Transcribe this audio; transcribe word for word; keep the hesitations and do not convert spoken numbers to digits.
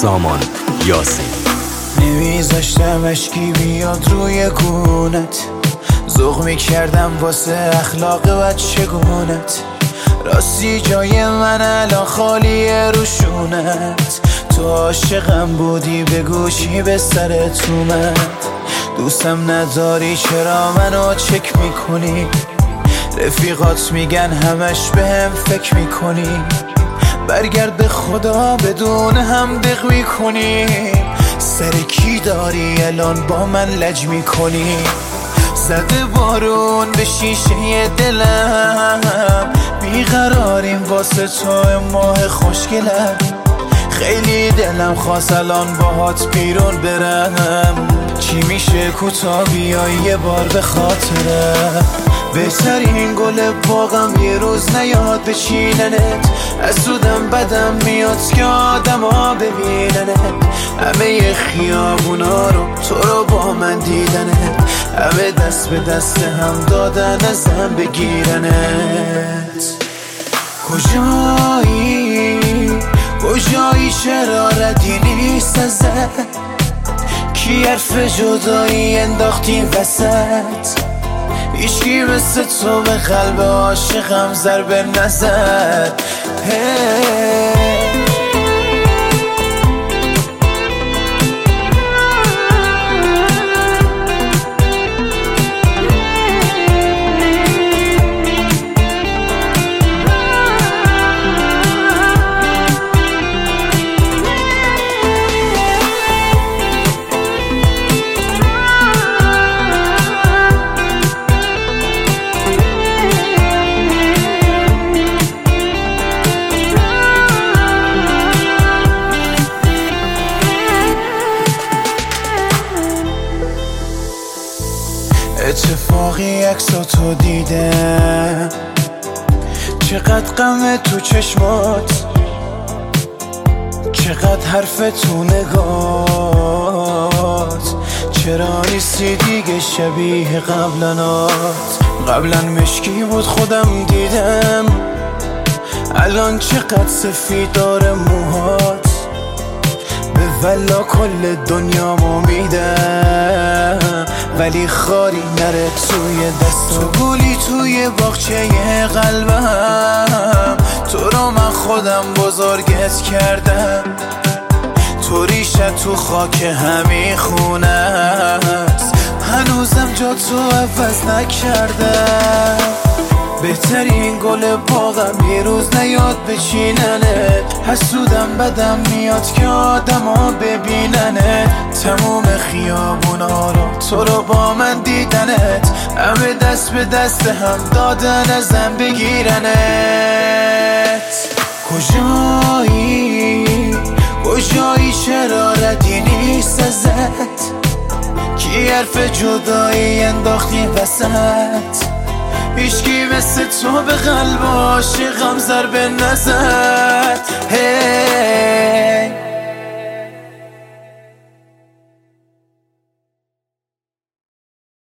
سامان یاسین. نمیذاشتم اشکی بیاد روی گونت، ذوق میکردم واسه اخلاق بچگونت. راستی جای من الان خالیه روشونت، تو عاشقم بودی بگو چی به سرت اومد. دوستم نداری چرا منو چک میکنی، رفیقات میگن همش بهم فکر میکنی. برگرد به خدا بدون هم دق میکنی، سر کی داری الان با من لج میکنی. زده بارون به شیشه دلم، بیقراریم واسه تو ماه خوشگلم. خیلی دلم خواست الان باهات بیرون برم، چی میشه کوتا بیای یه بار به خاطرم. بهترین گل باغم یه روز نیاد بچیننت، از زودم بدم میاد که آدم ها ببیننت. همه خیابونا رو تو رو با من دیدنت، همه دست به دست هم دادن ازم بگیرنت. کجایی کجایی چرا ردی نیست ازت، کی حرف جدایی انداختی وسط. هیچکی مثل تو به قلب عاشقم ضربه نزد. اتفاقی عکساتو دیدم، چقدر غمه تو چشمات، چقدر حرف تو نگات. چرا نیستی دیگه شبیه قبلنات، قبلا مشکی بود خودم دیدم، الان چقدر سفید داره موهات. به ولا کل دنیامو میدم، ولی خاری نره توی دستم. تو گلی توی باغچه قلبم، تو رو من خودم بزرگت کردم. تو ریشت تو خاک همین خونه است، هنوزم جا تو عوض نکردم. بهترین گل باغم یه روز نیاد بچیننت، حسودم بدم میاد که آدم ها ببیننت. تموم خیابونا رو تو رو با من دیدنت، همه دست به دست هم دادن ازم بگیرنت. کجایی کجایی چرا ردی نیست ازت، کی حرف جدایی انداختی وسط. هیچکی مثل تو به قلب عاشقم ضربه نزد. hey